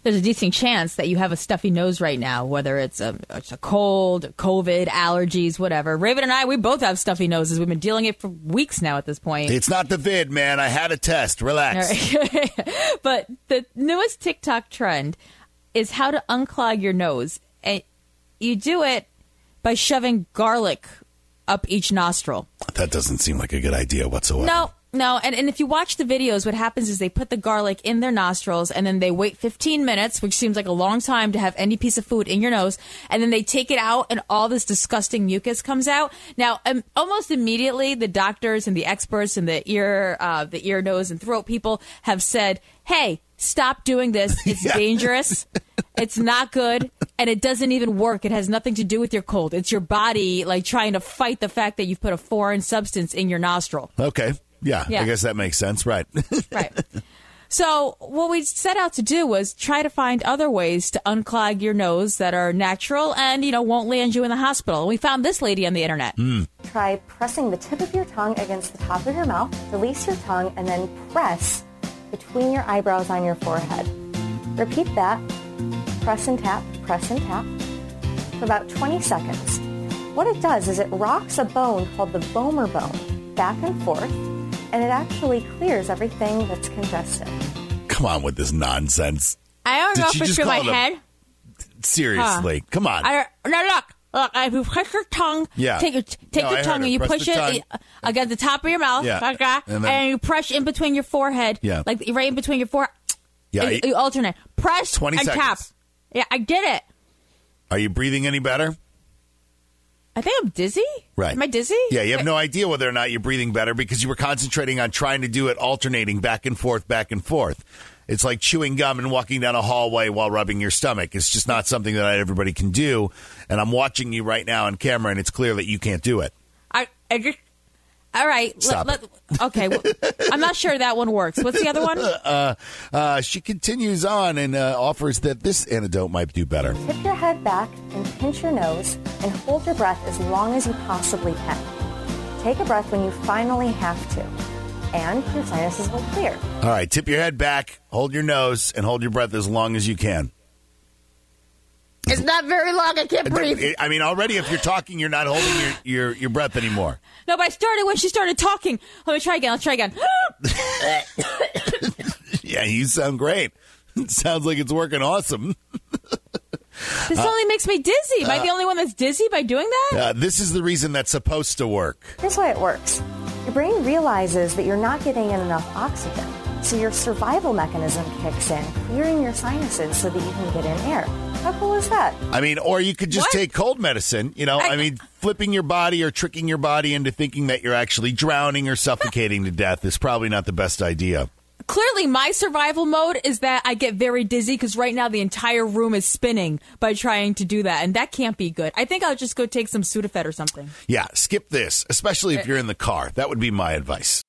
there's a decent chance that you have a stuffy nose right now, whether it's a cold, COVID, allergies, whatever. Raven and I, we both have stuffy noses. We've been dealing it for weeks now at this point. It's not the vid, man. I had a test. Relax. Right. But the newest TikTok trend is how to unclog your nose. And you do it by shoving garlic up each nostril. That doesn't seem like a good idea whatsoever. No, and if you watch the videos, what happens is they put the garlic in their nostrils, and then they wait 15 minutes, which seems like a long time to have any piece of food in your nose, and then they take it out, and all this disgusting mucus comes out. Now, almost immediately, the doctors and the experts and the ear, nose, and throat people have said, hey, stop doing this. It's dangerous. It's not good, and it doesn't even work. It has nothing to do with your cold. It's your body, like, trying to fight the fact that you've put a foreign substance in your nostril. Okay. Yeah, I guess that makes sense. Right. Right. So what we set out to do was try to find other ways to unclog your nose that are natural and, won't land you in the hospital. We found this lady on the internet. Try pressing the tip of your tongue against the top of your mouth, release your tongue, and then press between your eyebrows on your forehead. Repeat that. Press and tap for about 20 seconds. What it does is it rocks a bone called the vomer bone back and forth, and it actually clears everything that's congested. Come on with this nonsense. I don't know if it's through my head. Seriously. Come on. Now look, if you push your tongue, take your tongue and you push it against the top of your mouth, and you press in between your forehead, like right in between your forehead. Yeah, you alternate. Press 20 and seconds. tap. Yeah, I did it. Are you breathing any better? I think I'm dizzy. Right. Am I dizzy? Yeah, you have no idea whether or not you're breathing better because you were concentrating on trying to do it alternating back and forth, back and forth. It's like chewing gum and walking down a hallway while rubbing your stomach. It's just not something that everybody can do. And I'm watching you right now on camera, and it's clear that you can't do it. All right. Stop it. Okay. Well, I'm not sure that one works. What's the other one? She continues on and offers that this antidote might do better. Tip your head back and pinch your nose and hold your breath as long as you possibly can. Take a breath when you finally have to, and your sinuses will clear. All right. Tip your head back, hold your nose, and hold your breath as long as you can. It's not very long. I can't breathe. I mean, already if you're talking, you're not holding your breath anymore. No, but I started when she started talking. Let me try again. Let's try again. Yeah, you sound great. It sounds like it's working awesome. This only makes me dizzy. Am I the only one that's dizzy by doing that? This is the reason that's supposed to work. Here's why it works. Your brain realizes that you're not getting in enough oxygen, so your survival mechanism kicks in, clearing your sinuses so that you can get in air. How cool is that? I mean, or you could just take cold medicine, flipping your body or tricking your body into thinking that you're actually drowning or suffocating to death is probably not the best idea. Clearly, my survival mode is that I get very dizzy because right now the entire room is spinning by trying to do that, and that can't be good. I think I'll just go take some Sudafed or something. Yeah, skip this, especially if you're in the car. That would be my advice.